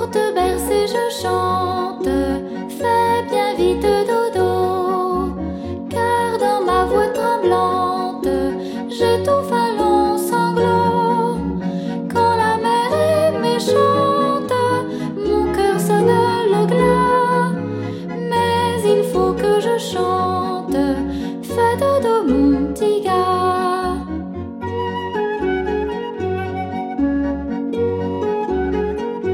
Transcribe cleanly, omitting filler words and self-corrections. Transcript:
Pour te bercer je chante, fais bien vite dodo, car dans ma voix tremblante, j'étouffe un long sanglot. Quand la mer est méchante, mon cœur sonne le glas, mais il faut que je chante, fais dodo.